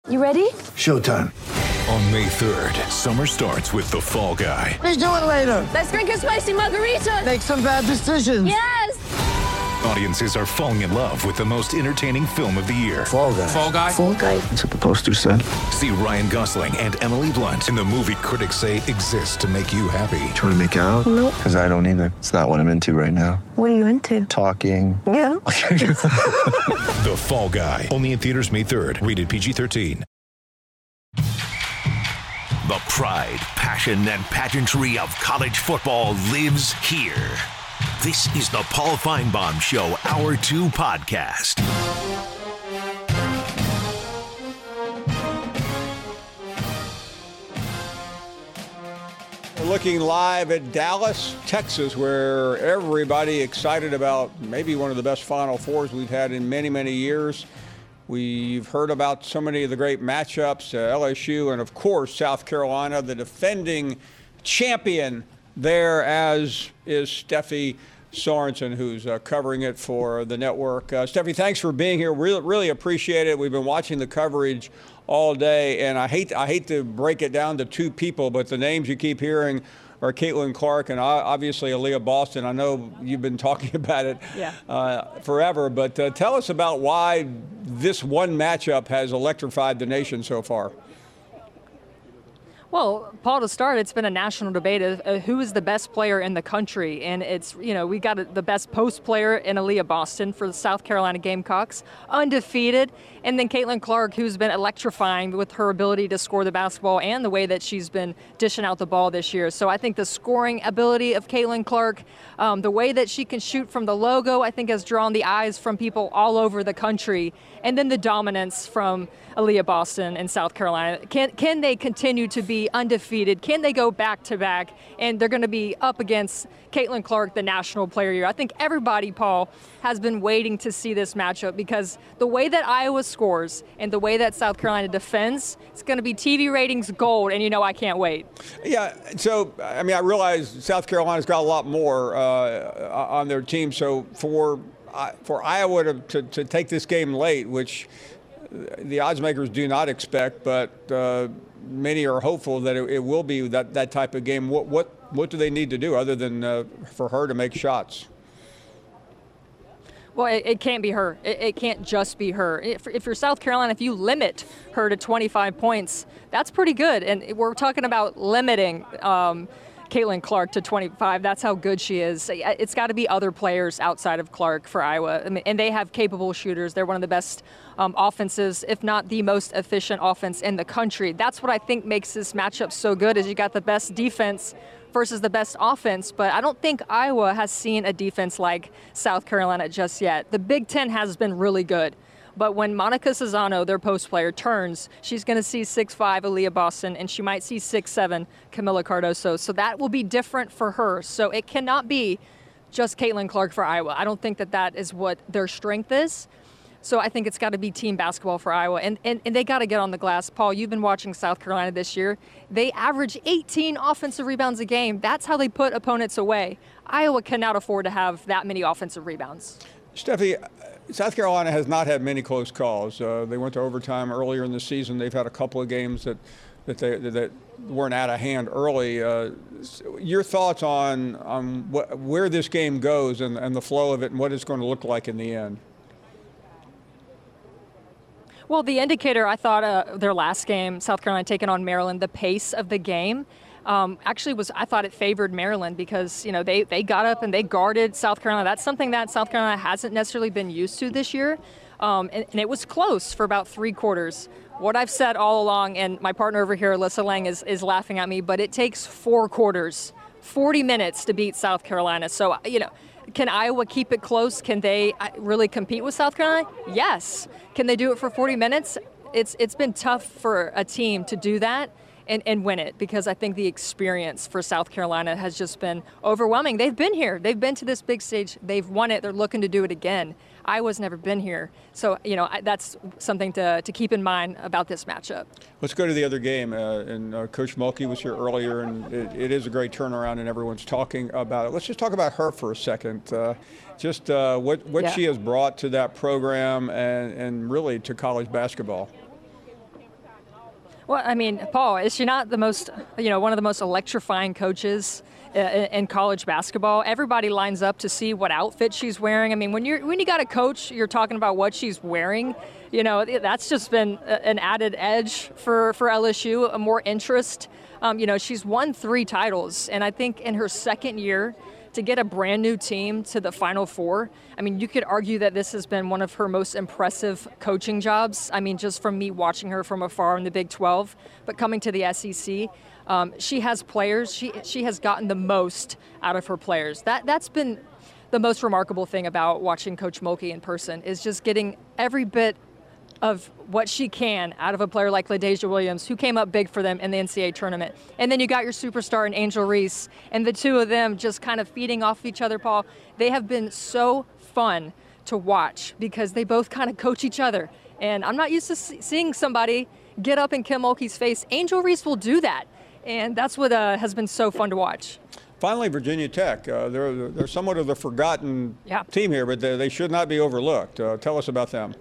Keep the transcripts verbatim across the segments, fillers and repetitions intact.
You ready? Showtime. On May third, summer starts with The Fall Guy. Let's do it later. Let's drink a spicy margarita. Make some bad decisions. Yes! Audiences are falling in love with the most entertaining film of the year. Fall Guy. Fall Guy? Fall Guy. That's what the poster said. See Ryan Gosling and Emily Blunt in the movie critics say exists to make you happy. Trying to make it out? Nope. Because I don't either. It's not what I'm into right now. What are you into? Talking. Yeah. The Fall Guy. Only in theaters May third. Rated P G thirteen. The pride, passion, and pageantry of college football lives here. This is the Paul Feinbaum Show Hour two podcast. We're looking live at Dallas, Texas, where everybody excited about maybe one of the best Final Fours we've had in many, many years. We've heard about so many of the great matchups, uh, L S U and, of course, South Carolina, the defending champion there, as is Steffi Sorensen, who's uh, covering it for the network. Uh, Steffi, thanks for being here. Really, really appreciate it. We've been watching the coverage all day, and I hate I hate to break it down to two people, but the names you keep hearing are Caitlin Clark and obviously Aaliyah Boston. I know you've been talking about it yeah. uh, forever, but uh, tell us about why this one matchup has electrified the nation so far. Well, Paul, to start, it's been a national debate of uh, who is the best player in the country. And it's, you know, we got a, the best post player in Aaliyah Boston for the South Carolina Gamecocks, undefeated. And then Caitlin Clark, who's been electrifying with her ability to score the basketball and the way that she's been dishing out the ball this year. So I think the scoring ability of Caitlin Clark, um, the way that she can shoot from the logo, I think has drawn the eyes from people all over the country. And then the dominance from Aaliyah Boston and South Carolina. Can can they continue to be undefeated? Can they go back to back? And they're going to be up against Caitlin Clark, the national player of the year. I think everybody, Paul, has been waiting to see this matchup because the way that Iowa scores and the way that South Carolina defends, it's going to be T V ratings gold, and you know I can't wait. Yeah, so, I mean, I realize South Carolina's got a lot more uh, on their team, so for uh, for Iowa to, to, to take this game late, which the odds makers do not expect, but uh, many are hopeful that it, it will be that, that type of game. What what what do they need to do other than uh, for her to make shots? Well, it, it can't be her. It, it can't just be her. If, if you're South Carolina, if you limit her to twenty-five points, that's pretty good. And we're talking about limiting um, Caitlin Clark to twenty-five. That's how good she is. It's got to be other players outside of Clark for Iowa. I mean, and they have capable shooters. They're one of the best um, offenses, if not the most efficient offense in the country. That's what I think makes this matchup so good is you got the best defense versus the best offense, but I don't think Iowa has seen a defense like South Carolina just yet. The Big Ten has been really good, but when Monica Cesano, their post player, turns, she's going to see six five Aaliyah Boston, and she might see six seven Camila Cardoso, so that will be different for her. So it cannot be just Caitlin Clark for Iowa. I don't think that that is what their strength is. So I think it's got to be team basketball for Iowa. And, and, and they got to get on the glass. Paul, you've been watching South Carolina this year. They average eighteen offensive rebounds a game. That's how they put opponents away. Iowa cannot afford to have that many offensive rebounds. Steffi, South Carolina has not had many close calls. Uh, they went to overtime earlier in the season. They've had a couple of games that that they that weren't out of hand early. Uh, your thoughts on, on what, where this game goes and, and the flow of it and what it's going to look like in the end? Well, the indicator, I thought uh, their last game, South Carolina taking on Maryland, the pace of the game um, actually was, I thought it favored Maryland because, you know, they, they got up and they guarded South Carolina. That's something that South Carolina hasn't necessarily been used to this year. Um, and, and it was close for about three quarters. What I've said all along, and my partner over here, Alyssa Lang, is, is laughing at me, but it takes four quarters, forty minutes to beat South Carolina. So, you know, can Iowa keep it close? Can they really compete with South Carolina? Yes. Can they do it for forty minutes? It's it's been tough for a team to do that and, and win it because I think the experience for South Carolina has just been overwhelming. They've been here. They've been to this big stage. They've won it. They're looking to do it again. Iowa's never been here. So, you know, that's something to, to keep in mind about this matchup. Let's go to the other game. Uh, and uh, Coach Mulkey was here earlier, and it, it is a great turnaround, and everyone's talking about it. Let's just talk about her for a second. Uh, just uh, what, what yeah. she has brought to that program and, and really to college basketball. Well, I mean, Paul, is she not the most, you know, one of the most electrifying coaches uh, in college basketball? Everybody lines up to see what outfit she's wearing. I mean, when you're when you got a coach, you're talking about what she's wearing. You know, that's just been an added edge for, for L S U, a more interest. Um, you know, she's won three titles, and I think in her second year, to get a brand new team to the Final Four, I mean, you could argue that this has been one of her most impressive coaching jobs. I mean, just from me watching her from afar in the Big twelve, but coming to the S E C, um, she has players. She she has gotten the most out of her players. That that's been the most remarkable thing about watching Coach Mulkey in person, is just getting every bit of what she can out of a player like LaDasia Williams, who came up big for them in the N C double A tournament. And then you got your superstar in Angel Reese, and the two of them just kind of feeding off each other, Paul. They have been so fun to watch because they both kind of coach each other. And I'm not used to seeing somebody get up in Kim Mulkey's face. Angel Reese will do that, and that's what uh, has been so fun to watch. Finally, Virginia Tech. Uh, they're, they're somewhat of the forgotten yeah. team here, but they, they should not be overlooked. Uh, tell us about them.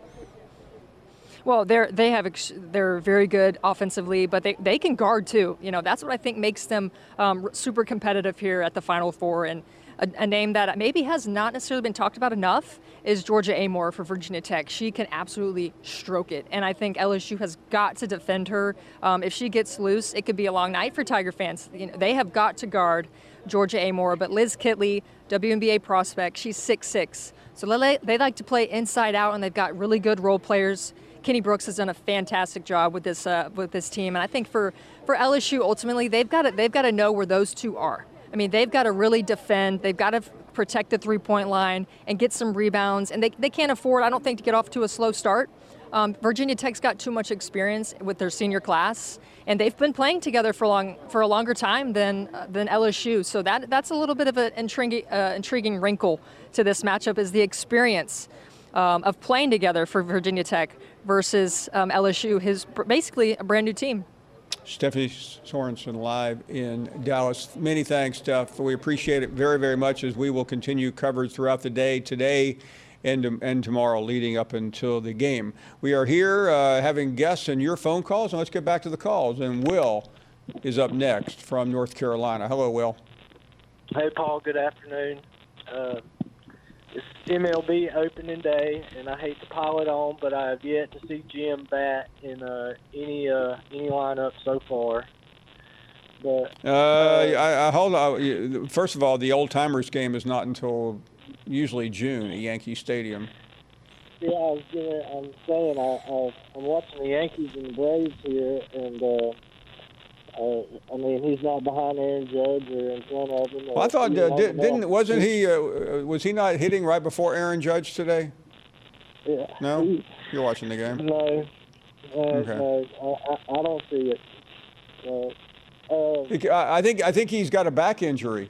Well, they're they have they're very good offensively, but they, they can guard too. You know, that's what I think makes them um, super competitive here at the Final Four. And a, a name that maybe has not necessarily been talked about enough is Georgia Amoore for Virginia Tech. She can absolutely stroke it, and I think L S U has got to defend her. Um, if she gets loose, it could be a long night for Tiger fans. You know, they have got to guard Georgia Amoore. But Liz Kitley, W N B A prospect, she's six six, so they they like to play inside out, and they've got really good role players. Kenny Brooks has done a fantastic job with this uh, with this team, and I think for, for L S U ultimately they've got to they've got to know where those two are. I mean, they've got to really defend. They've got to protect the three-point line and get some rebounds, and they they can't afford, I don't think, to get off to a slow start. Um, Virginia Tech's got too much experience with their senior class, and they've been playing together for long for a longer time than uh, than L S U. So that that's a little bit of an intriguing uh, intriguing wrinkle to this matchup, is the experience um, of playing together for Virginia Tech versus um, L S U, his basically a brand new team. Stephanie Sorensen live in Dallas. Many thanks, Steph. We appreciate it very, very much, as we will continue coverage throughout the day today and, and tomorrow leading up until the game. We are here uh, having guests and your phone calls, and let's get back to the calls. And Will is up next from North Carolina. Hello, Will. Hey, Paul. Good afternoon. Uh, It's M L B opening day, and I hate to pile it on, but I have yet to see Jim bat in uh, any uh, any lineup so far. But uh, uh, I, I hold on. First of all, the Old Timers game is not until usually June at Yankee Stadium. Yeah, I was gonna, I'm saying I, I, I'm watching the Yankees and the Braves here, and uh, uh, I mean he's not behind Aaron Judge or in front of him. Well, I thought uh, did, didn't wasn't he uh, was he not hitting right before Aaron Judge today? Yeah. No, he, you're watching the game. No, uh, okay. no, I, I, I don't see it. Uh, uh, I think I think he's got a back injury.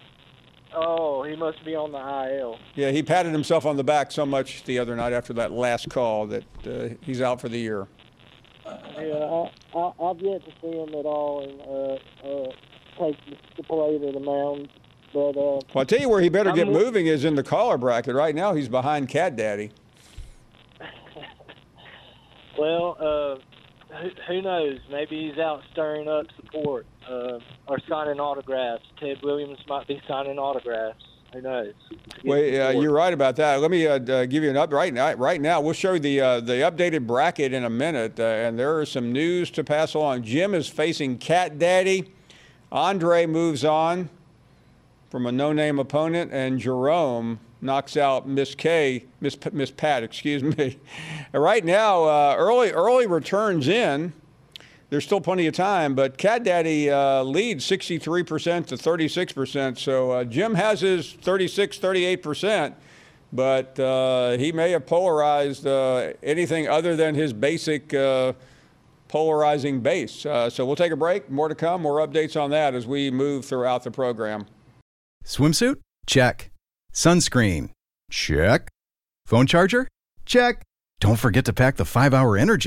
Oh, he must be on the I L. Yeah, he patted himself on the back so much the other night after that last call that uh, he's out for the year. Yeah, I, I, I've yet to see him at all and uh, uh, take the play to the mound. But uh, well, I'll tell you where he better I'm get more, moving is in the caller bracket. Right now, he's behind Cat Daddy. Well, uh, who, who knows? Maybe he's out stirring up support uh, or signing autographs. Ted Williams might be signing autographs. Who knows? Well, uh, you're right about that. Let me uh, uh, give you an update right now. Right now, we'll show you the uh, the updated bracket in a minute, uh, and there is some news to pass along. Jim is facing Cat Daddy. Andre moves on from a no-name opponent, and Jerome knocks out Miss K, Miss P- Miss Pat, excuse me. Right now, uh, early early returns in. There's still plenty of time, but Cat Daddy uh, leads sixty-three percent to thirty-six percent. So uh, Jim has his thirty-six, thirty-eight percent, but uh, he may have polarized uh, anything other than his basic uh, polarizing base. Uh, so we'll take a break. More to come. More updates on that as we move throughout the program. Swimsuit? Check. Sunscreen? Check. Phone charger? Check. Don't forget to pack the five hour Energy.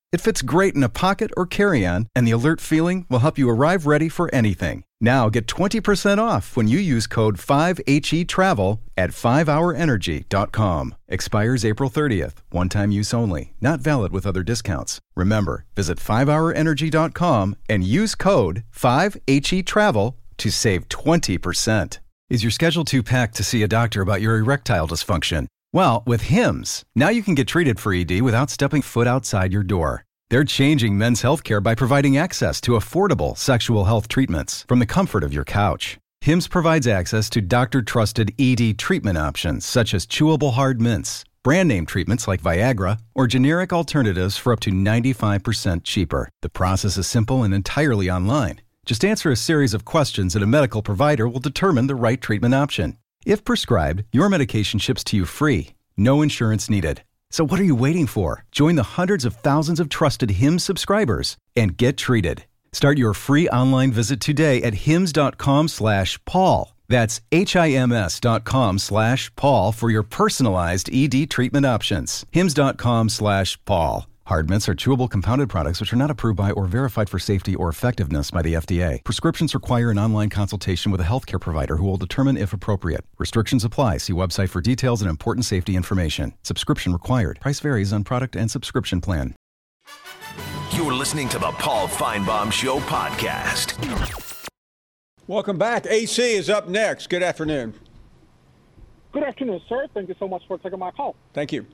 It fits great in a pocket or carry-on, and the alert feeling will help you arrive ready for anything. Now get twenty percent off when you use code five H E travel at five hour energy dot com. Expires April thirtieth. One-time use only. Not valid with other discounts. Remember, visit five hour energy dot com and use code five H E travel to save twenty percent. Is your schedule too packed to see a doctor about your erectile dysfunction? Well, with Hims, now you can get treated for E D without stepping foot outside your door. They're changing men's healthcare by providing access to affordable sexual health treatments from the comfort of your couch. Hims provides access to doctor-trusted E D treatment options such as chewable hard mints, brand-name treatments like Viagra, or generic alternatives for up to ninety-five percent cheaper. The process is simple and entirely online. Just answer a series of questions and a medical provider will determine the right treatment option. If prescribed, your medication ships to you free. No insurance needed. So what are you waiting for? Join the hundreds of thousands of trusted Hims subscribers and get treated. Start your free online visit today at hims dot com slash Paul. That's H-I-M-S dot com slash Paul for your personalized E D treatment options. hims dot com slash Paul. Hard mints are chewable compounded products which are not approved by or verified for safety or effectiveness by the F D A. Prescriptions require an online consultation with a healthcare provider who will determine if appropriate. Restrictions apply. See website for details and important safety information. Subscription required. Price varies on product and subscription plan. You're listening to the Paul Feinbaum Show podcast. Welcome back. A C is up next. Good afternoon. Good afternoon, sir. Thank you so much for taking my call. Thank you.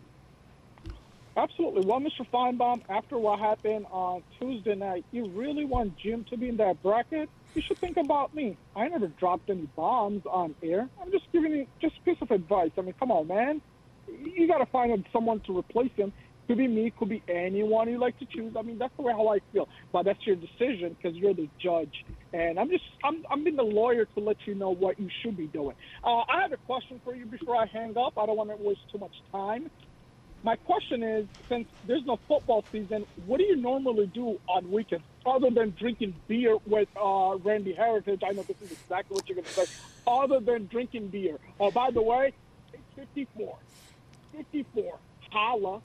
Absolutely. Well, Mister Feinbaum, after what happened on Tuesday night, you really want Jim to be in that bracket? You should think about me. I never dropped any bombs on air. I'm just giving you just a piece of advice. I mean, come on, man. You got to find someone to replace him. Could be me, could be anyone you like to choose. I mean, that's the way how I feel. But that's your decision because you're the judge. And I'm just, I'm, I'm being the lawyer to let you know what you should be doing. Uh, I have a question for you before I hang up. I don't want to waste too much time. My question is, since there's no football season, what do you normally do on weekends other than drinking beer with uh, Randy Heritage? I know this is exactly what you're going to say. Other than drinking beer. Oh, by the way, it's fifty-four. fifty-four. Holla.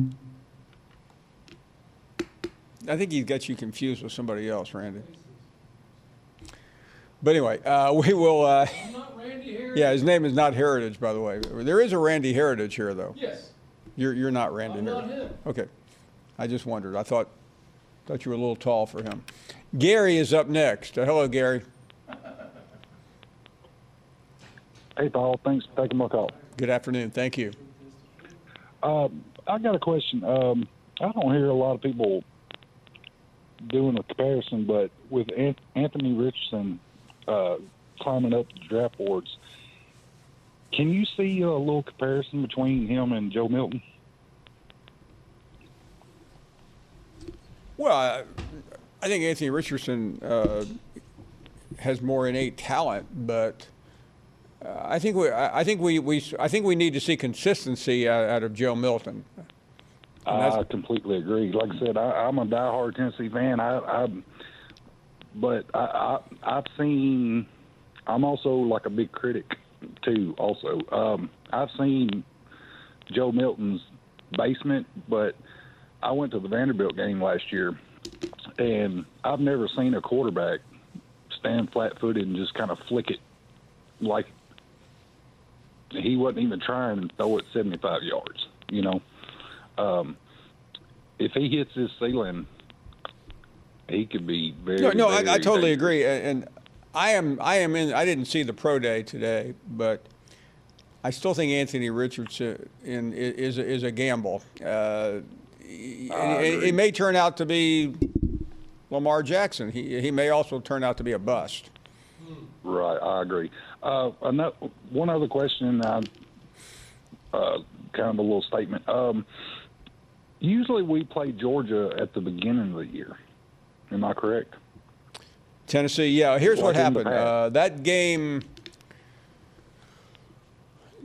I think he got you confused with somebody else, Randy. But anyway, uh, we will. Uh, I'm not Randy Heritage. Yeah, his name is not Heritage, by the way. There is a Randy Heritage here, though. Yes. You're you're not Randy I'm Heritage. not him. Okay. I just wondered. I thought thought you were a little tall for him. Gary is up next. Uh, hello, Gary. Hey, Paul. Thanks for taking my call. Good afternoon. Thank you. Uh, I got a question. Um, I don't hear a lot of people doing a comparison, but with Anthony Richardson uh, climbing up the draft boards, can you see a little comparison between him and Joe Milton? Well, I, I think Anthony Richardson uh, has more innate talent, but uh, I think we, I think we, we, I think we need to see consistency out, out of Joe Milton. I completely agree. Like I said, I, I'm a diehard Tennessee fan. I, I but I, I, I've seen. I'm also like a big critic too. Also, um, I've seen Joe Milton's basement, but I went to the Vanderbilt game last year, and I've never seen a quarterback stand flat-footed and just kind of flick it like he wasn't even trying to throw it seventy-five yards. You know. Um, if he hits his ceiling, he could be very. No, no, very I, I totally dangerous. agree, and, and I am, I am in. I didn't see the pro day today, but I still think Anthony Richardson in, is a, is a gamble. Uh, it, it may turn out to be Lamar Jackson. He he may also turn out to be a bust. Right, I agree. Uh, another, one other question, uh, uh, kind of a little statement. Um, Usually we play Georgia at the beginning of the year. Am I correct? Tennessee, yeah. Here's what Like in the happened. past. Uh, that game,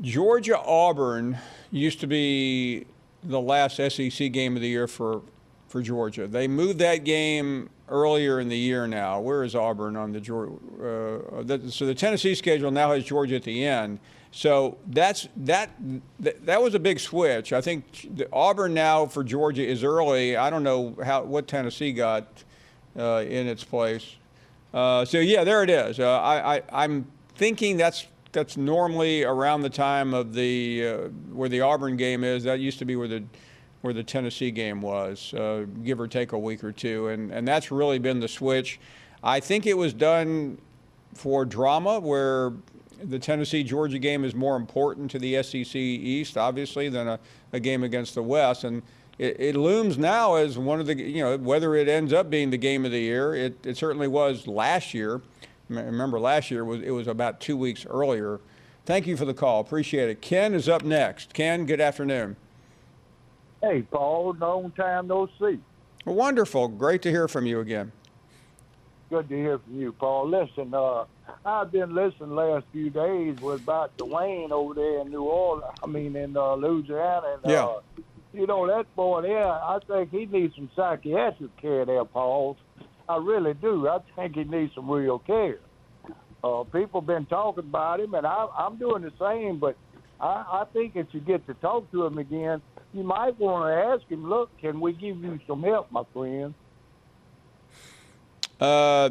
Georgia-Auburn used to be the last S E C game of the year for for Georgia. They moved that game earlier in the year now. Where is Auburn on the Georgia? Uh, the, so the Tennessee schedule now has Georgia at the end. So that's that. That was a big switch. I think the Auburn now for Georgia is early. I don't know how what Tennessee got uh, in its place. Uh, so yeah, there it is. Uh, I, I I'm thinking that's that's normally around the time of the uh, where the Auburn game is. That used to be where the where the Tennessee game was, uh, give or take a week or two, and and that's really been the switch. I think it was done for drama, where the Tennessee-Georgia game is more important to the S E C East, obviously, than a, a game against the West. And it, it looms now as one of the, you know, whether it ends up being the game of the year, it, it certainly was last year. Remember, last year was it was about two weeks earlier. Thank you for the call. Appreciate it. Ken is up next. Ken, good afternoon. Hey, Paul. Long time no see. Wonderful. Great to hear from you again. Good to hear from you, Paul. Listen, uh, I've been listening the last few days was about Dwayne over there in New Orleans. I mean, in uh, Louisiana. And, yeah. Uh, you know, that boy there, I think he needs some psychiatric care there, Paul. I really do. I think he needs some real care. Uh, people been talking about him, and I, I'm doing the same, but I, I think if you get to talk to him again, you might want to ask him, look, can we give you some help, my friend? Uh,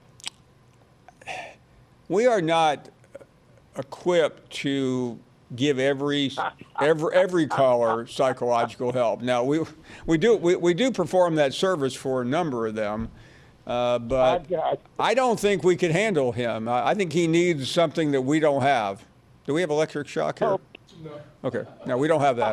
we are not equipped to give every every every caller psychological help. Now we we do we, we do perform that service for a number of them, uh, but I don't think we could handle him. I, I think he needs something that we don't have. Do we have electric shock here? No. Okay, no, we don't have that.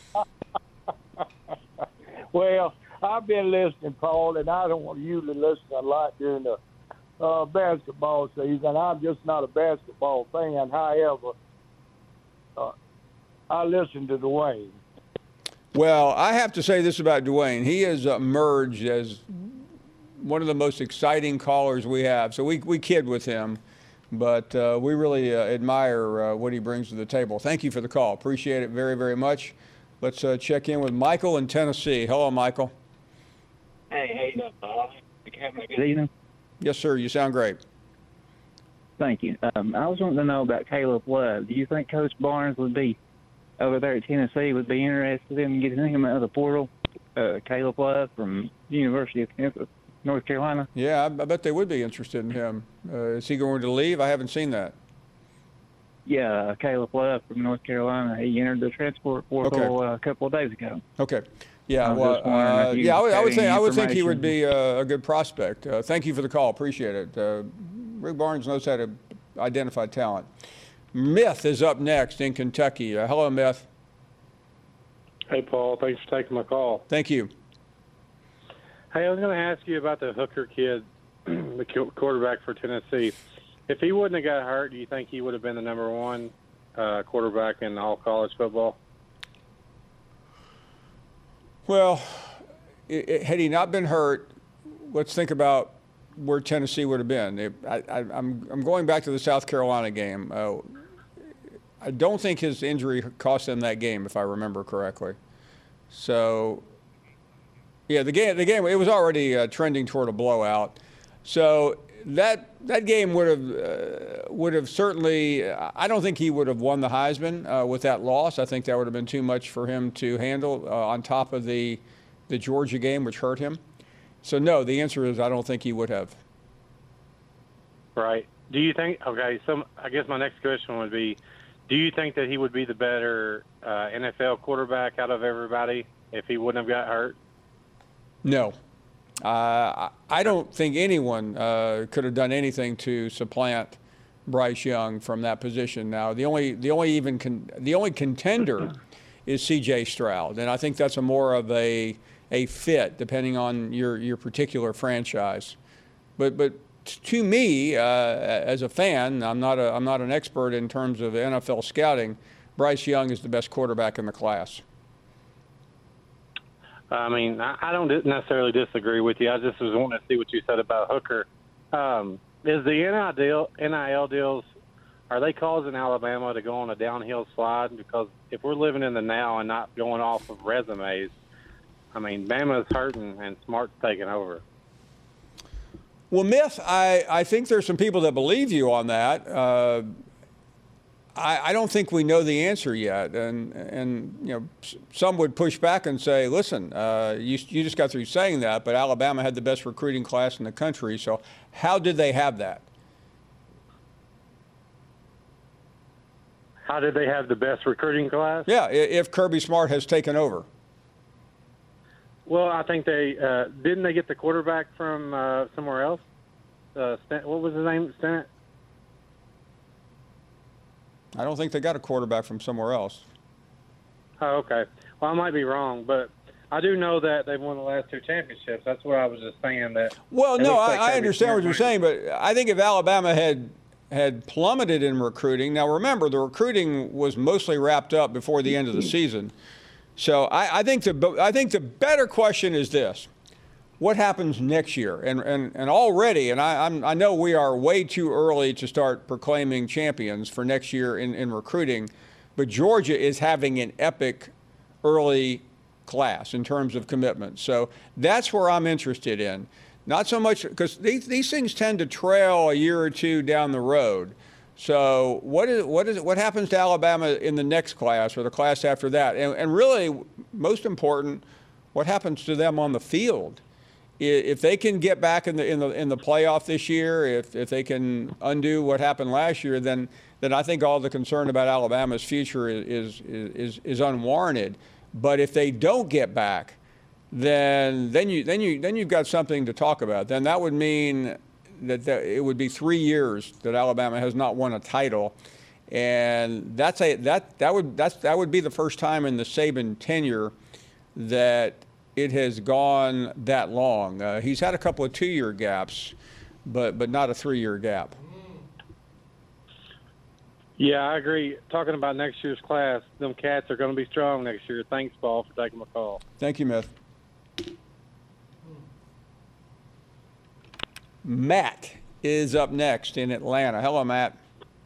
Well, I've been listening, Paul, and I don't usually listen a lot during the uh, basketball season. I'm just not a basketball fan. However, uh, I listen to Dwayne. Well, I have to say this about Dwayne. He has emerged as one of the most exciting callers we have. So we, we kid with him, but uh, we really uh, admire uh, what he brings to the table. Thank you for the call. Appreciate it very, very much. Let's uh, check in with Michael in Tennessee. Hello, Michael. Hey, how you doing, Paul? Having a good evening? Yes, sir. You sound great. Thank you. Um, I was wanting to know about Caleb Love. Do you think Coach Barnes would be over there at Tennessee would be interested in getting him out of the portal? Uh, Caleb Love from the University of North Carolina. Yeah, I, I bet they would be interested in him. Uh, is he going to leave? I haven't seen that. Yeah, Caleb Love from North Carolina. He entered the transport portal Okay. uh, a couple of days ago. Okay. Yeah, I was well, just wondering uh, if you yeah, I would, I had would think any I would think he would information. be uh, a good prospect. Uh, thank you for the call. Appreciate it. Uh, Rick Barnes knows how to identify talent. Myth is up next in Kentucky. Uh, hello, Myth. Hey, Paul. Thanks for taking my call. Thank you. Hey, I was going to ask you about the Hooker kid, the qu- quarterback for Tennessee. If he wouldn't have got hurt, do you think he would have been the number one uh, quarterback in all college football? Well, it, it, had he not been hurt, let's think about where Tennessee would have been. It, I, I, I'm, I'm going back to the South Carolina game. Uh, I don't think his injury cost them that game, if I remember correctly. So, yeah, the game, the game, it was already uh, trending toward a blowout. So that that game would have uh, would have certainly. I don't think he would have won the Heisman uh, with that loss. I think that would have been too much for him to handle uh, on top of the the Georgia game, which hurt him. So no, the answer is I don't think he would have. Right. Do you think? Okay. So I guess my next question would be: do you think that he would be the better uh, N F L quarterback out of everybody if he wouldn't have got hurt? No. Uh, I don't think anyone uh, could have done anything to supplant Bryce Young from that position. Now, the only the only even con- the only contender is C J Stroud, and I think that's a more of a a fit depending on your your particular franchise. But but to me, uh, as a fan, I'm not a I'm not an expert in terms of N F L scouting. Bryce Young is the best quarterback in the class. I mean, I I don't necessarily disagree with you. I just was wanting to see what you said about Hooker. Um, is the N I L deal, N I L deals, are they causing Alabama to go on a downhill slide? Because if we're living in the now and not going off of resumes, I mean, Bama's hurting and Smart's taking over. Well, Myth, I, I think there's some people that believe you on that. Uh, I, I don't think we know the answer yet. And, and you know, some would push back and say, listen, uh, you, you just got through saying that, but Alabama had the best recruiting class in the country. So how did they have that? How did they have the best recruiting class? Yeah, if Kirby Smart has taken over. Well, I think they uh, didn't they get the quarterback from uh, somewhere else. Uh, what was his name? Stennett? I don't think they got a quarterback from somewhere else. Oh, okay. Well, I might be wrong, but I do know that they've won the last two championships. That's what I was just saying. That. Well, no, like I, I understand what you're saying, but I think if Alabama had had plummeted in recruiting, now remember the recruiting was mostly wrapped up before the end of the season. So I, I think the I think the better question is this: what happens next year? And and, and already, and I I'm, I know we are way too early to start proclaiming champions for next year in, in recruiting, but Georgia is having an epic early class in terms of commitment. So that's where I'm interested in. Not so much because these these things tend to trail a year or two down the road. So what is what is what happens to Alabama in the next class or the class after that? And, and really, most important, what happens to them on the field? If they can get back in the in the in the playoff this year, if if they can undo what happened last year, then then I think all the concern about Alabama's future is is is, is unwarranted. But if they don't get back, then then you then you then you've got something to talk about. Then that would mean that, that it would be three years that Alabama has not won a title, and that's a that that would that's that would be the first time in the Saban tenure that it has gone that long. Uh, he's had a couple of two-year gaps, but but not a three-year gap. Yeah, I agree. Talking about next year's class, them cats are going to be strong next year. Thanks, Paul, for taking my call. Thank you, Myth. Matt is up next in Atlanta. Hello, Matt.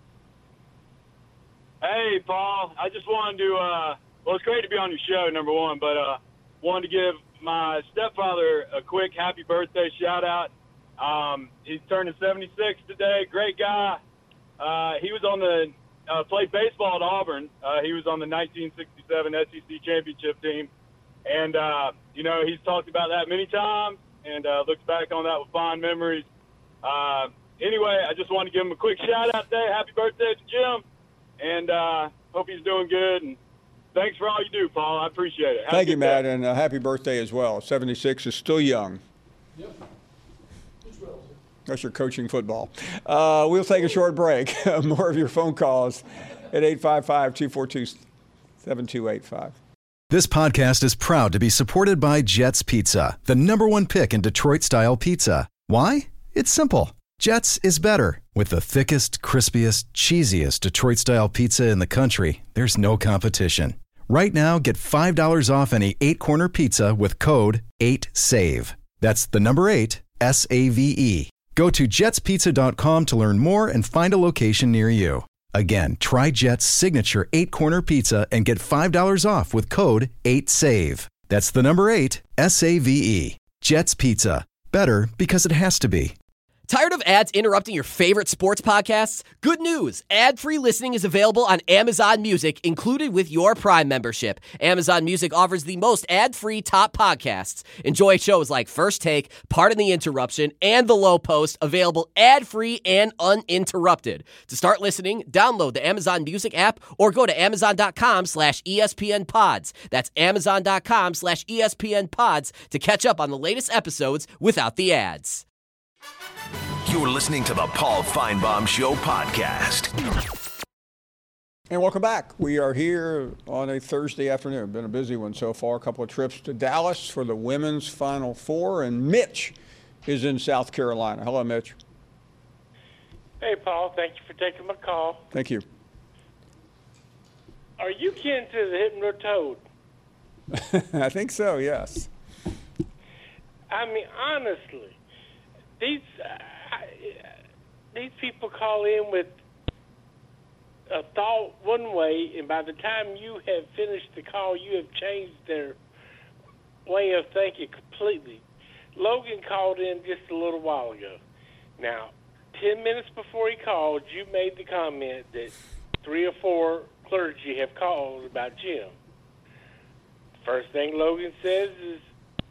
Hey, Paul. I just wanted to, uh, well, it's great to be on your show, number one, but uh, wanted to give my stepfather a quick happy birthday shout-out. Um, he's turning seventy-six today. Great guy. Uh, he was on the, uh, played baseball at Auburn. Uh, he was on the nineteen sixty-seven S E C championship team. And, uh, you know, he's talked about that many times and uh, looks back on that with fond memories. Uh, anyway, I just wanted to give him a quick shout-out today. Happy birthday to Jim. And uh, hope he's doing good. And thanks for all you do, Paul. I appreciate it. Have Thank you, Matt, day. and uh, happy birthday as well. seventy-six is still young. Yep. That's your coaching football. Uh, we'll take a short break. More of your phone calls at eight five five, two four two, seven two eight five. This podcast is proud to be supported by Jets Pizza, the number one pick in Detroit-style pizza. Why? It's simple. Jets is better. With the thickest, crispiest, cheesiest Detroit-style pizza in the country, there's no competition. Right now, get five dollars off any eight-corner pizza with code eight save. That's the number eight, S A V E. Go to jets pizza dot com to learn more and find a location near you. Again, try Jet's signature eight-corner pizza and get five dollars off with code eight save. That's the number eight, S A V E. Jet's Pizza. Better because it has to be. Tired of ads interrupting your favorite sports podcasts? Good news! Ad-free listening is available on Amazon Music, included with your Prime membership. Amazon Music offers the most ad-free top podcasts. Enjoy shows like First Take, Pardon the Interruption, and The Low Post, available ad-free and uninterrupted. To start listening, download the Amazon Music app or go to amazon.com slash ESPN pods. That's amazon.com slash ESPN pods to catch up on the latest episodes without the ads. You're listening to the Paul Feinbaum Show podcast. And welcome back. We are here on a Thursday afternoon. Been a busy one so far. A couple of trips to Dallas for the women's Final Four. And Mitch is in South Carolina. Hello, Mitch. Hey, Paul. Thank you for taking my call. Thank you. Are you kin to the Hypnotoad? I think so, yes. I mean, honestly, these uh, these people call in with a thought one way, and by the time you have finished the call, you have changed their way of thinking completely. Logan called in just a little while ago. Now, ten minutes before he called, you made the comment that three or four clergy have called about Jim. First thing Logan says is,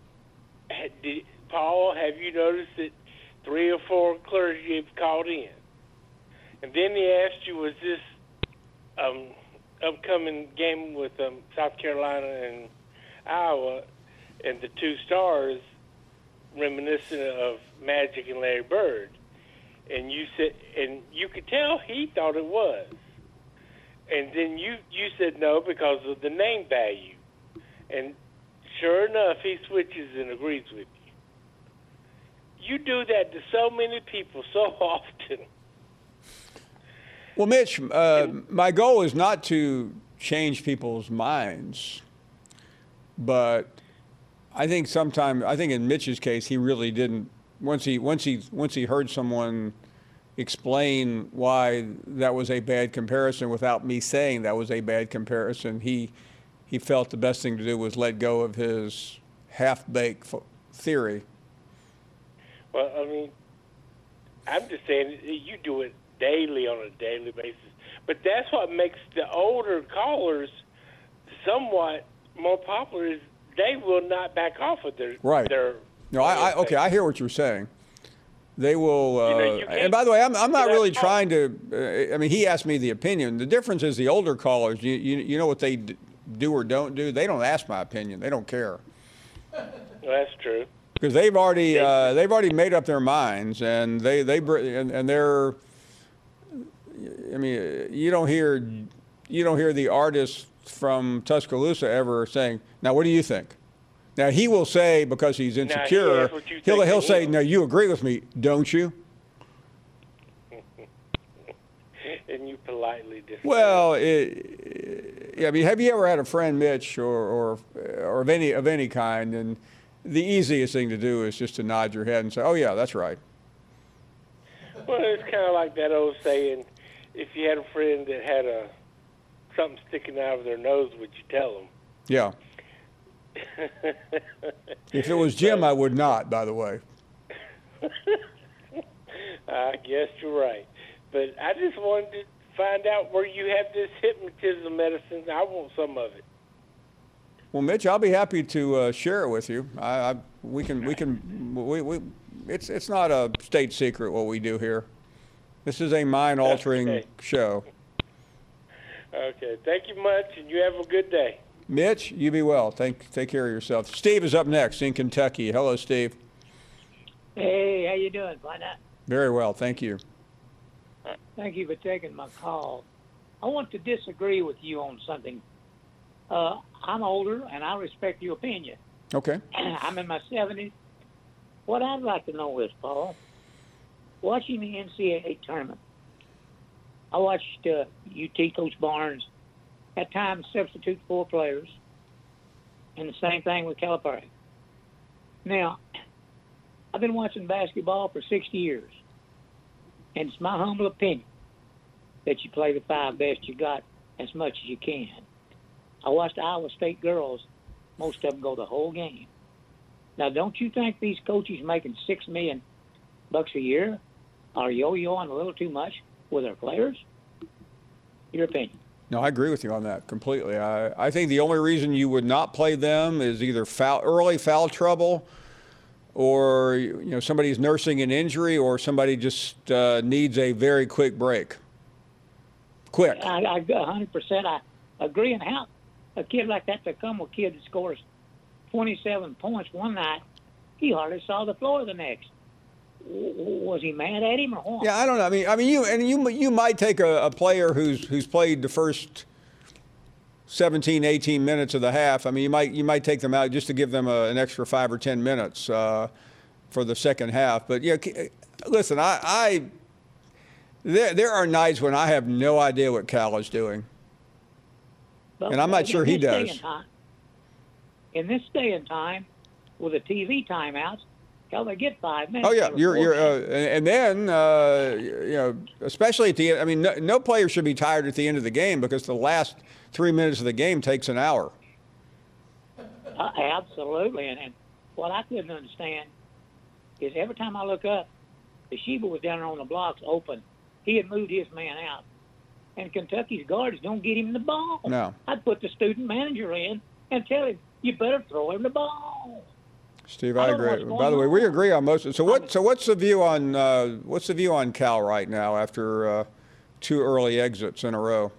did, Paul, have you noticed that three or four clergy have called in? And then he asked you, was this um, upcoming game with um, South Carolina and Iowa and the two stars reminiscent of Magic and Larry Bird? And you said, and you could tell he thought it was. And then you, you said no because of the name value. And sure enough, he switches and agrees with you. You do that to so many people so often. Well, Mitch, uh, my goal is not to change people's minds, but I think sometimes, I think in Mitch's case, he really didn't. Once he once he once he heard someone explain why that was a bad comparison without me saying that was a bad comparison, he he felt the best thing to do was let go of his half-baked f- theory. Well, I mean, I'm just saying you do it daily on a daily basis, but that's what makes the older callers somewhat more popular. Is they will not back off of their right. Their no, I, I okay. I hear what you're saying. They will. Uh, you know, you and by the way, I'm I'm not really trying to. Uh, I mean, he asked me the opinion. The difference is the older callers. You you, you know what they d- do or don't do. They don't ask my opinion. They don't care. Well, that's true. Because they've already uh, they've already made up their minds, and they they and, and they're. I mean, you don't hear you don't hear the artists from Tuscaloosa ever saying, "Now, what do you think?" Now he will say, because he's insecure, now, he he'll he'll say, "No, you agree with me, don't you?" And you politely disagree. Well, it, yeah, I mean, have you ever had a friend, Mitch, or or or of any of any kind, and the easiest thing to do is just to nod your head and say, "Oh yeah, that's right." Well, it's kind of like that old saying: if you had a friend that had a something sticking out of their nose, would you tell them? Yeah. If it was Jim, I would not, by the way. I guess you're right. But I just wanted to find out where you have this hypnotism medicine. I want some of it. Well, Mitch, I'll be happy to uh, share it with you. I, I we can we can we, we it's it's not a state secret what we do here. This is a mind-altering okay. show. Okay. Thank you much, and you have a good day. Mitch, you be well. Take take care of yourself. Steve is up next in Kentucky. Hello, Steve. Hey, how you doing? Why not? Very well, thank you. Thank you for taking my call. I want to disagree with you on something. Uh, I'm older, and I respect your opinion. Okay. I'm in my seventies. What I'd like to know is, Paul, watching the N C double A tournament, I watched uh, U T Coach Barnes at times substitute four players, and the same thing with Calipari. Now, I've been watching basketball for sixty years, and it's my humble opinion that you play the five best you got as much as you can. I watched Iowa State girls, most of them go the whole game. Now, don't you think these coaches making six million bucks a year are yo-yoing a little too much with their players? Your opinion. No, I agree with you on that completely. I, I think the only reason you would not play them is either foul, early foul trouble, or you know somebody's nursing an injury, or somebody just uh, needs a very quick break. Quick. I, I one hundred percent I agree. And how a kid like that, Tacoma kid that scores twenty-seven points one night, he hardly saw the floor the next. Was he mad at him or what? Yeah, I don't know. I mean, I mean, you and you you might take a, a player who's who's played the first seventeen, eighteen minutes of the half. I mean, you might you might take them out just to give them a, an extra five or ten minutes uh, for the second half. But yeah, listen, I, I there there are nights when I have no idea what Cal is doing, but, and I'm not sure he does. Time, in this day and time, with the T V timeouts. Hell, they get five minutes. Oh yeah, you're you're, uh, and then uh, you know, especially at the end. I mean, no, no player should be tired at the end of the game because the last three minutes of the game takes an hour. Uh, absolutely. And, and what I couldn't understand is every time I look up, the Sheba was down there on the blocks open. He had moved his man out. And Kentucky's guards don't get him the ball. No. I'd put the student manager in and tell him, you better throw him the ball. Steve, I, I don't know agree. what's By the way, going we on. agree on most. So what? So what's the view on uh, what's the view on Cal right now after uh, two early exits in a row?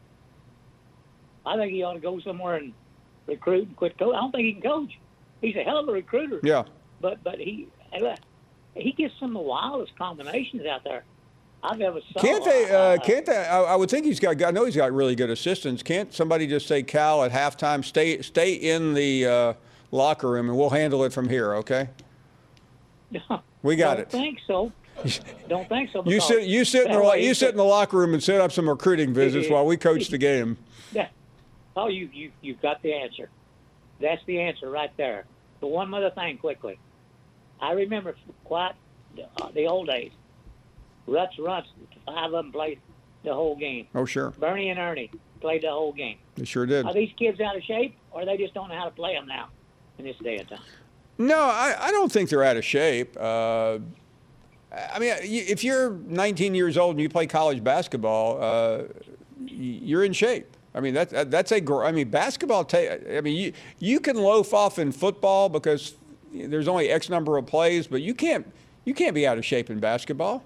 I think he ought to go somewhere and recruit and quit coach. I don't think he can coach. He's a hell of a recruiter. Yeah. But but he he gets some of the wildest combinations out there I've ever saw. Can't they? Uh, can't they? I, I would think he's got. I know he's got really good assistants. Can't somebody just say, Cal, at halftime, stay stay in the uh, locker room, and we'll handle it from here, okay? We got don't it. Think so. Don't think so. You because sit. You sit in that the. way You he sit in the locker room and set up some recruiting visits while we coach the game. Yeah. Oh, you you you've got the answer. That's the answer right there. But one other thing, quickly. I remember quite uh, the old days. Ruts, Ruts, the five of them played the whole game. Oh, sure. Bernie and Ernie played the whole game. They sure did. Are these kids out of shape, or they just don't know how to play them now in this day and time? No, I, I don't think they're out of shape. Uh, I mean, if you're nineteen years old and you play college basketball, uh, you're in shape. I mean, that, that that's a. I mean, basketball. Ta- I mean, you you can loaf off in football because there's only X number of plays, but you can't you can't be out of shape in basketball.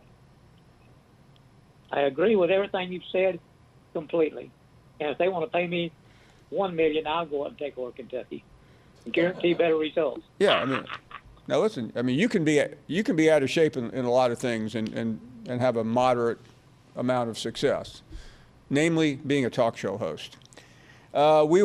I agree with everything you've said completely. And if they want to pay me one million, I'll go up and take over Kentucky and guarantee better results. Yeah, I mean, now listen. I mean, you can be you can be out of shape in, in a lot of things and, and, and have a moderate amount of success, namely being a talk show host. Uh, we.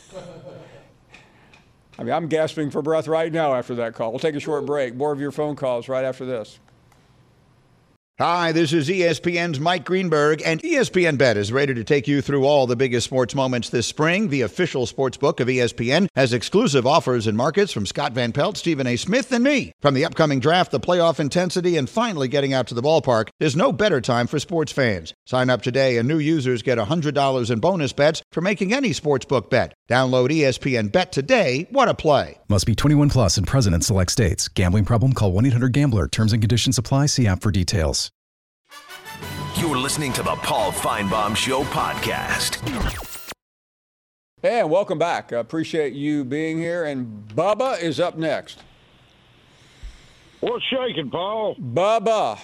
I mean, I'm gasping for breath right now after that call. We'll take a short break. More of your phone calls right after this. Hi, this is E S P N's Mike Greenberg, and E S P N Bet is ready to take you through all the biggest sports moments this spring. The official sports book of E S P N has exclusive offers and markets from Scott Van Pelt, Stephen A. Smith, and me. From the upcoming draft, the playoff intensity, and finally getting out to the ballpark, there's no better time for sports fans. Sign up today, and new users get one hundred dollars in bonus bets for making any sportsbook bet. Download E S P N Bet today. What a play. Must be twenty-one plus and present in select states. Gambling problem? Call one eight hundred gambler. Terms and conditions apply. See app for details. You're listening to the Paul Feinbaum Show podcast. Hey, and welcome back. I appreciate you being here. And Bubba is up next. What's shaking, Paul? Bubba.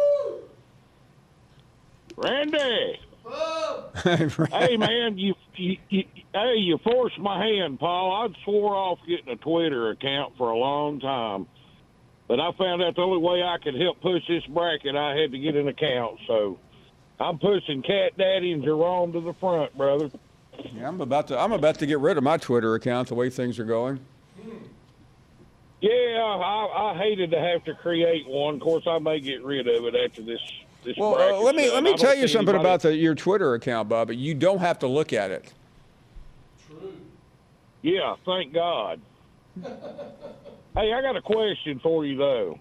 Randy. Hey, man, you, you, you, hey, you forced my hand, Paul. I'd swore off getting a Twitter account for a long time. But I found out the only way I could help push this bracket, I had to get an account. So I'm pushing Cat Daddy and Jerome to the front, brother. Yeah, I'm about to. I'm about to get rid of my Twitter account the way things are going. Yeah, I, I hated to have to create one. Of course, I may get rid of it after this. this Well, bracket uh, let me done. let me I don't tell you see something anybody- about the, your Twitter account, Bubba. You don't have to look at it. Yeah, thank God. Hey, I got a question for you, though.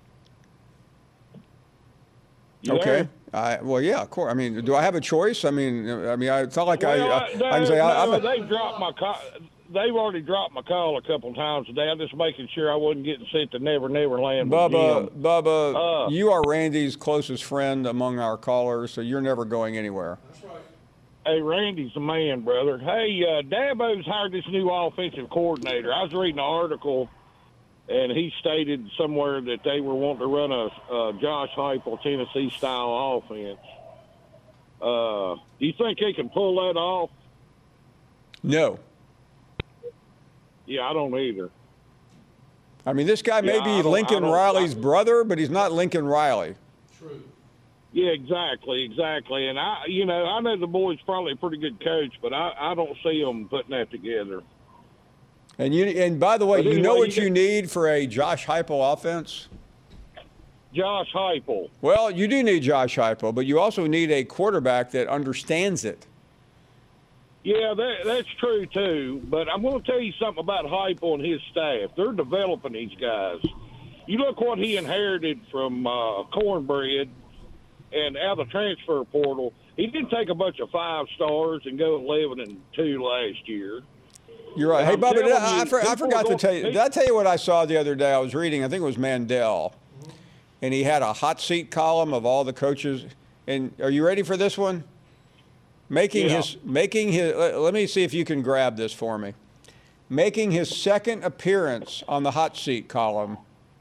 You Okay. there? I, well, yeah, of course. I mean, do I have a choice? I mean, I mean, I, it's not like Well, I, I, I can say I, I'm no, a, they've dropped my call. They've already dropped my call a couple times today. I'm just making sure I wasn't getting sent to Never Never Land. with Bubba. Jim. Bubba, Uh, you are Randy's closest friend among our callers, so you're never going anywhere. Hey, Randy's the man, brother. Hey, uh, Dabo's hired this new offensive coordinator. I was reading an article, and he stated somewhere that they were wanting to run a, a Josh Heupel Tennessee-style offense. Uh, do you think he can pull that off? No. Yeah, I don't either. I mean, this guy may Yeah, I be don't- Lincoln I don't- Riley's brother, but he's not Lincoln Riley. Yeah, exactly, exactly. And I, you know, I know the boy's probably a pretty good coach, but I, I don't see him putting that together. And you, and by the way, But you know anyway, what you you get- need for a Josh Heupel offense? Josh Heupel. Well, you do need Josh Heupel, but you also need a quarterback that understands it. Yeah, that, that's true, too. But I'm going to tell you something about Heupel and his staff. They're developing these guys. You look what he inherited from uh, Cornbread and out of the transfer portal. He didn't take a bunch of five stars and go eleven and two last year. You're right. Hey, I'm Bubba, did telling I, I, you, for, I people forgot are to gonna- tell you. Did I tell you what I saw the other day? I was reading. I think it was Mandel, and he had a hot seat column of all the coaches. And are you ready for this one? Making Yeah. his making his. Let, let me see if you can grab this for me. Making his second appearance on the hot seat column.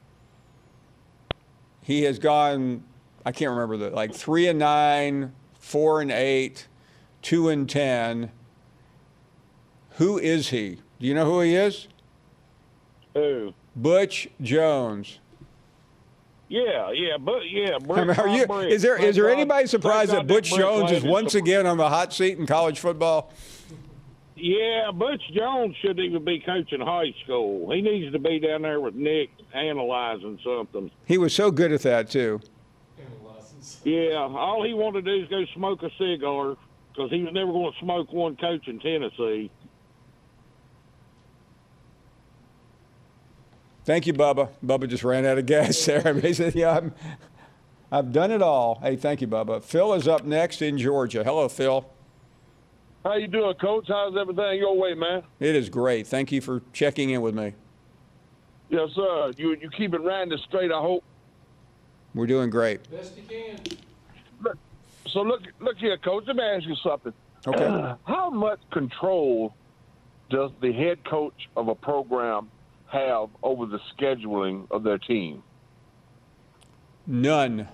He has gone. I can't remember the like three and nine, four and eight, two and ten. Who is he? Do you know who he is? Who? Butch Jones. Yeah, yeah, but yeah. I mean, are you, is there is there anybody surprised that Butch Jones is once again on the hot seat in college football? Yeah, Butch Jones shouldn't even be coaching high school. He needs to be down there with Nick analyzing something. He was so good at that too. Yeah, all he wanted to do is go smoke a cigar because he was never going to smoke one coach in Tennessee. Thank you, Bubba. Bubba just ran out of gas there. He said, yeah, I'm, I've done it all. Hey, thank you, Bubba. Phil is up next in Georgia. Hello, Phil. How you doing, Coach? How's everything your way, man? It is great. Thank you for checking in with me. Yes, sir. You you keep it riding straight, I hope. We're doing great. Best you can. Look, so look look here, Coach. Let me ask you something. Okay. Uh, how much control does the head coach of a program have over the scheduling of their team? None.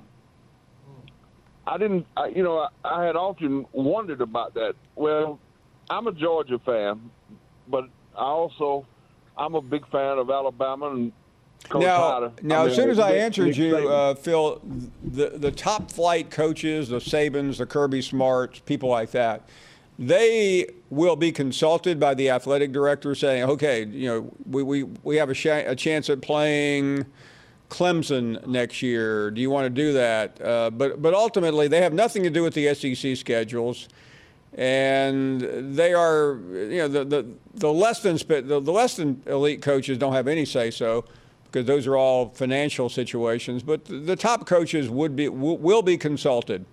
I didn't, I, you know, I, I had often wondered about that. Well, I'm a Georgia fan, but I also, I'm a big fan of Alabama and Coach Now, Hyder. now I as mean, soon as I Nick- answered Nick you, Saban. uh, Phil, the, the top flight coaches, the Sabans, the Kirby Smarts, people like that, they will be consulted by the athletic director saying, okay, you know, we, we, we have a, sh- a chance at playing Clemson next year. Do you want to do that? Uh, but, but ultimately, they have nothing to do with the S E C schedules. And they are, you know, the, the, the less than sp- the, the less than elite coaches don't have any say so, because those are all financial situations. But the, the top coaches would be w- will be consulted.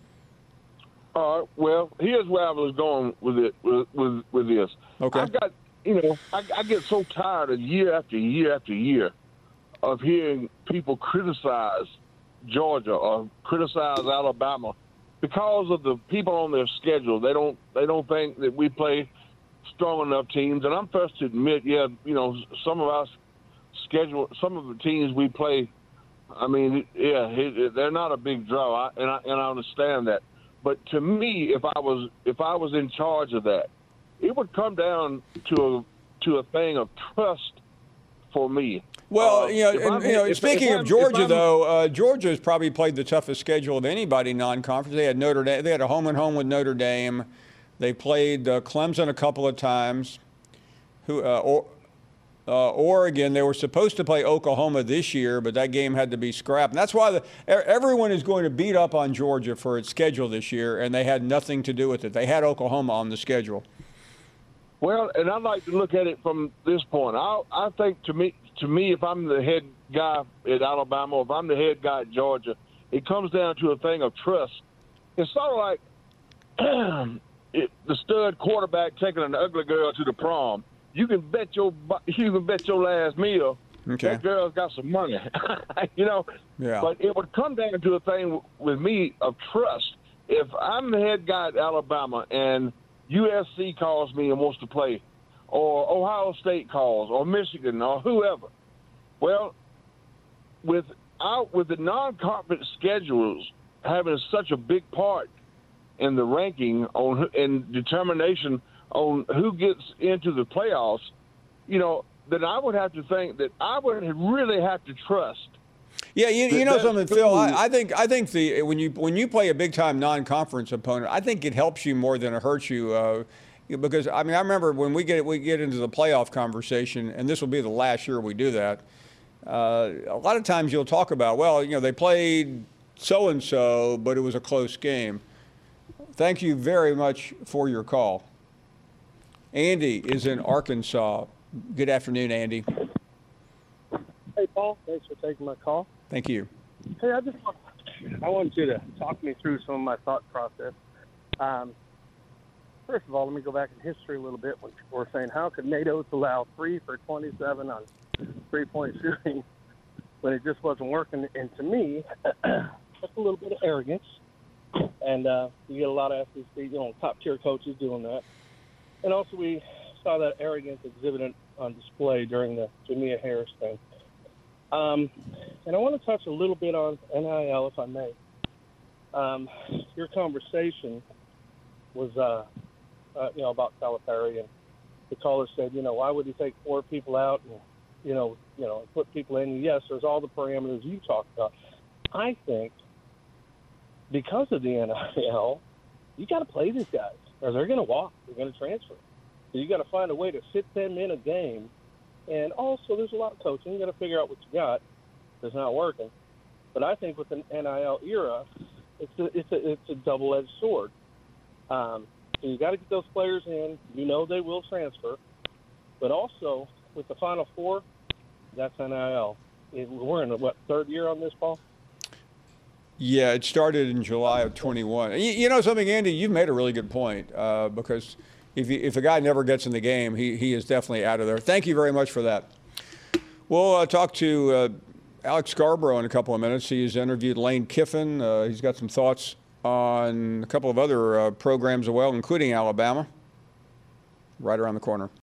All right. Well, here's where I was going with it with with, with this. Okay. I got, you know, I, I get so tired of year after year after year of hearing people criticize Georgia or criticize Alabama because of the people on their schedule. They don't they don't think that we play strong enough teams. And I'm first to admit, yeah, you know, some of us schedule, some of the teams we play, I mean, yeah, it, it, they're not a big draw, I, and I and I understand that. But to me, if I was if I was in charge of that, it would come down to a to a thing of trust for me. Well, Uh, you know, if and, I'm- you know, if- speaking if of I'm- if Georgia, I'm- though, uh, Georgia has probably played the toughest schedule of anybody non-conference. They had Notre Dame. They had a home and home with Notre Dame. They played uh, Clemson a couple of times. Who uh, or, uh, Oregon? They were supposed to play Oklahoma this year, but that game had to be scrapped. And that's why the, everyone is going to beat up on Georgia for its schedule this year, and they had nothing to do with it. They had Oklahoma on the schedule. Well, and I like to look at it from this point. I I think to me to me, if I'm the head guy at Alabama, or if I'm the head guy at Georgia, it comes down to a thing of trust. It's sort of like it, the stud quarterback taking an ugly girl to the prom. You can bet your bu- you can bet your last meal Okay. that girl's got some money, you know. Yeah. But it would come down to a thing with me of trust. If I'm the head guy at Alabama and U S C calls me and wants to play, or Ohio State calls, or Michigan, or whoever, well, with out with the non-conference schedules having such a big part in the ranking on who- and determination on who gets into the playoffs, you know, then I would have to think that I would really have to trust. Yeah, you, you That- know that's something, who- Phil. I, I think I think the when you when you play a big time non conference opponent, I think it helps you more than it hurts you. Uh, because I mean, I remember when we get we get into the playoff conversation, and this will be the last year we do that. Uh, a lot of times you'll talk about, well, you know, they played so and so, but it was a close game. Thank you very much for your call. Andy is in Arkansas. Good afternoon, Andy. Hey, Paul. Thanks for taking my call. Thank you. Hey, I just want, I want you to talk me through some of my thought process. Um, first of all, let me go back in history a little bit when people were saying, how could NATO allow three for twenty-seven on three-point shooting when it just wasn't working? And to me, that's a little bit of arrogance. And uh, you get a lot of S E C, you know, top-tier coaches doing that. And also we saw that arrogance exhibited on display during the Jamea Harris thing. Um, and I want to touch a little bit on N I L, if I may. Um, your conversation was, uh, uh, you know, about Calipari, and the caller said, you know, why would he take four people out and, you know, you know, put people in? Yes, there's all the parameters you talked about. I think because of the N I L, you got to play these guys, or they're going to walk. They're going to transfer. So you got to find a way to fit them in a game. And also, there's a lot of coaching. You got to figure out what you got. It's not working. But I think with an N I L era, it's a it's a it's a double-edged sword. Um, so you got to get those players in. You know they will transfer. But also with the Final Four, that's N I L. We're in the, what, third year on this, Paul? Yeah, it started in July of twenty-one. You, you know something, Andy? You've made a really good point uh, because if you, if a guy never gets in the game, he he is definitely out of there. Thank you very much for that. We'll uh, talk to uh, Alex Scarborough in a couple of minutes. He's interviewed Lane Kiffin. Uh, he's got some thoughts on a couple of other uh, programs as well, including Alabama, right around the corner.